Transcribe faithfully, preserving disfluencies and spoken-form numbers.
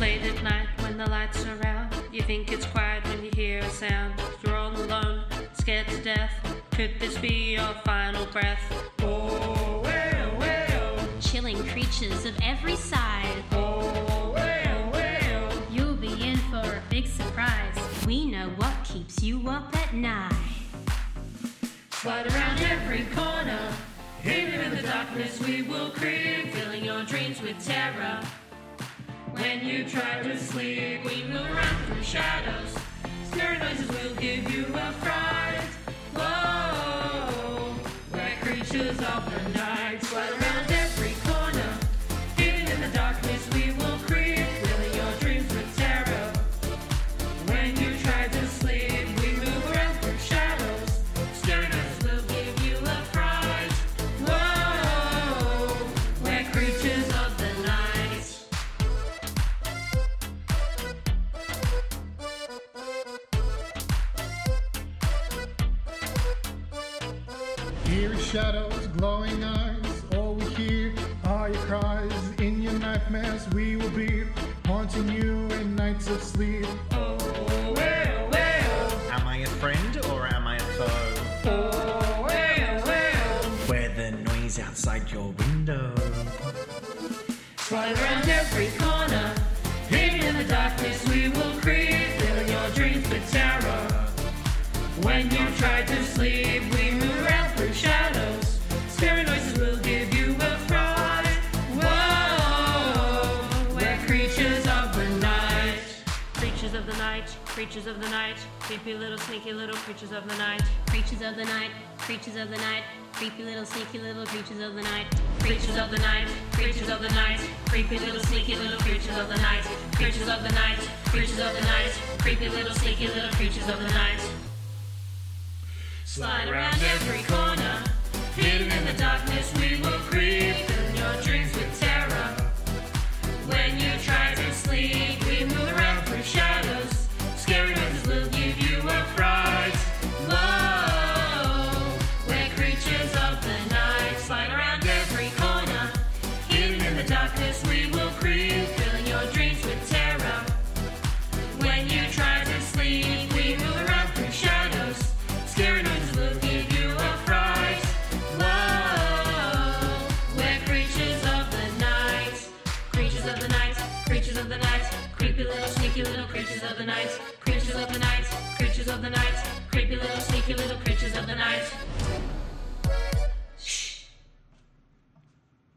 late at night when the lights are out. You think it's quiet when you hear a sound. You're all alone, scared to death. Could this be your final breath? Oh, well, well. Chilling creatures of every size. Oh, well, well. You'll be in for a big surprise. We know what keeps you up at night. Slide around every corner. Hidden in the darkness we will creep, filling your dreams with terror. When you try to sleep, we move around through shadows. Scary noises will give you a fright. Whoa, we're creatures of the night. Slide around every corner. Hidden in the darkness we will creep, filling your dreams with terror. When you try to sleep, we move around through shadows. Scary noises will give you a fright. Whoa, we're creatures of the night. Eerie shadows, glowing eyes, all we hear are your cries. In your nightmares we will be haunting you in nights of sleep. Oh, well, well. Am I a friend or am I a foe? Oh, well, well. Where the noise outside your window? Slide around every corner. Hidden in the darkness we will creep, filling your dreams with terror. When you try to sleep, we move around through shadows. Scary noises will give you a fright. Whoa, we're creatures of the night. Creatures of the night, creatures of the night, creepy little sneaky little creatures of the night. Creatures of the night, creatures of the night, creepy little sneaky little creatures of the night. Creatures of the night, creatures of the night, creepy little sneaky little creatures of the night. Creatures of the night, creatures of the night, creepy little sneaky little creatures of the night. Slide around every corner, hidden in the darkness we will creep, filling your dreams with terror. When you try to sleep, we move around through shadows. Scary noises will give you a fright. Whoa, we're creatures of the night. Slide around every corner, hidden in the darkness we will creep, filling your dreams with terror. When you try to sleep, we move around through shadows. Scary noises will give you a fright. Whoa, we're creatures of the night. Creatures of the night, creatures of the night, creepy little sneaky little creatures of the night. Creatures of the night, creatures of the night, creepy little sneaky little creatures of the night.